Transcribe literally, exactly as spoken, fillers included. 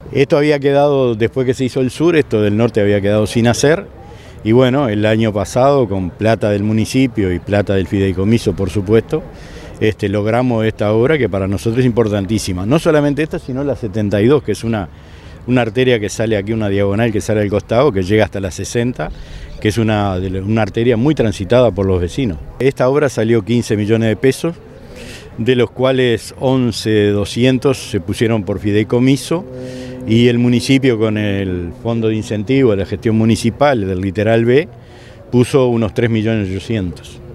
Esto había quedado, después que se hizo el sur, esto del norte había quedado sin hacer. Y bueno, el año pasado, con plata del municipio y plata del fideicomiso, por supuesto, este, logramos esta obra que para nosotros es importantísima. No solamente esta, sino la setenta y dos, que es una, una arteria que sale aquí, una diagonal que sale al costado, que llega hasta la sesenta, que es una, una arteria muy transitada por los vecinos. Esta obra salió quince millones de pesos, de los cuales once doscientos se pusieron por fideicomiso, y el municipio, con el fondo de incentivo de la gestión municipal del Litoral B, puso unos tres millones ochocientos.